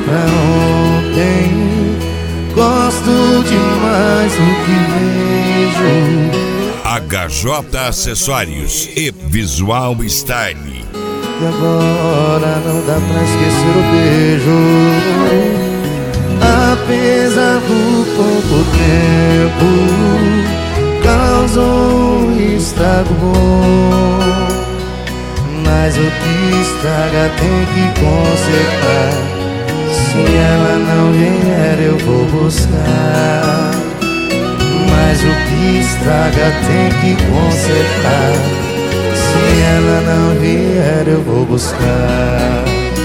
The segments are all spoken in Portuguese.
pra ontem. Gosto demais do que vejo. HJ Acessórios e Visual Style. E agora não dá pra esquecer o beijo. Apesar do pouco tempo, causou um estrago bom. Mas o que estraga tem que consertar. Se ela não vier eu vou buscar. Mas o que estraga tem que consertar. Se ela não vier eu vou buscar.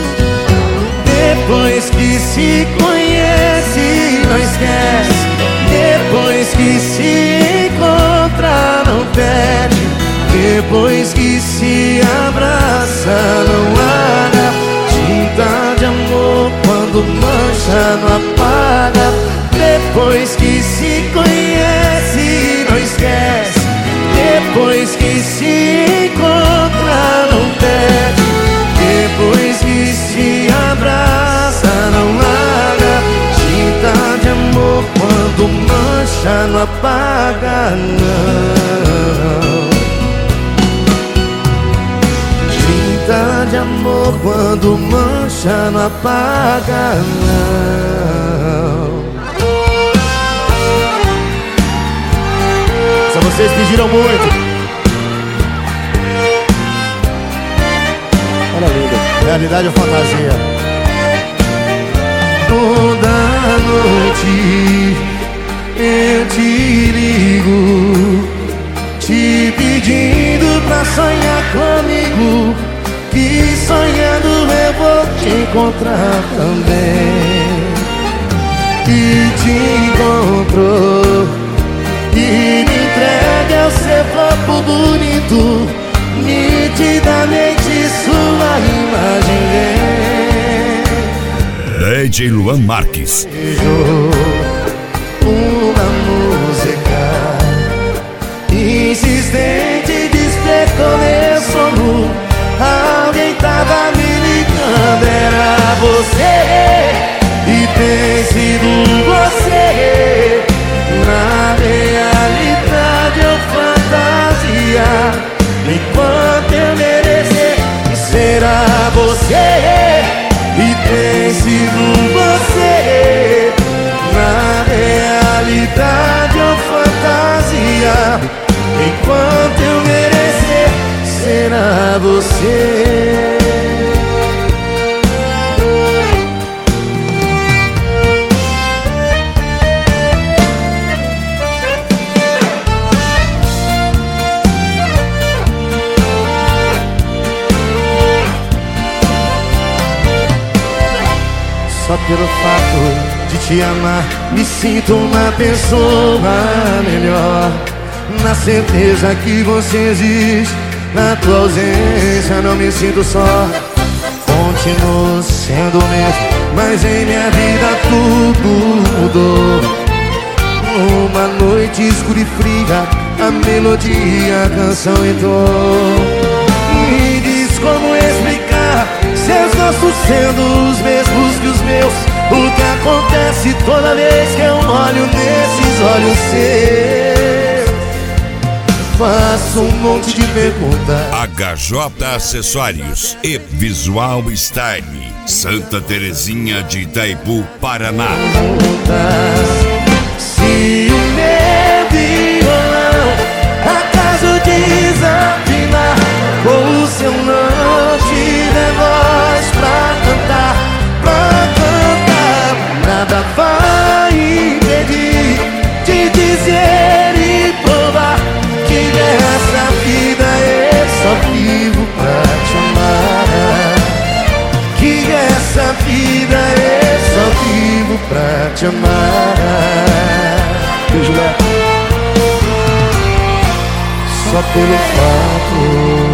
Depois que se conhece não esquece. Depois que se encontra não perde. Depois que se abraça não larga. Tinta de amor quando mancha não apaga. Depois que se conhece não esquece. Depois que se encontra não perde. Depois que se abraça não larga. Tinta de amor quando mancha não apaga não. Tinta de amor quando mancha não apaga não. Só vocês pediram muito. Olha linda, realidade ou fantasia? Toda noite eu te ligo, te pedindo pra sonhar comigo. Que sonhando eu vou te encontrar também. E te encontrou e me entrega o seu corpo bonito. Nitidamente sua imagem vem. DJ Luan Marques. Uma música insistente despertou meu sono. Alguém tava me ligando, era você. E tem sido você. Na realidade ou fantasia, enquanto eu merecer, será você. E tem sido você. Na realidade ou fantasia, enquanto eu merecer, será você. Só pelo fato de te amar, me sinto uma pessoa melhor. Na certeza que você existe, na tua ausência não me sinto só. Continuo sendo o mesmo, mas em minha vida tudo mudou. Uma noite escura e fria, a melodia, a canção entrou. Me diz como explicar seus gostos sendo os mesmos que os meus. O que acontece toda vez que eu olho nesses olhos seus? Faço um monte de perguntas. HJ Acessórios e Visual Style, Santa Terezinha de Itaipu, Paraná. Se o meu violão acaso desafinar, ou se eu não tiver voz pra cantar, nada vai impedir de dizer e provar que nessa vida eu só vivo pra te amar. Que essa vida eu só vivo pra te amar. Só pelo fato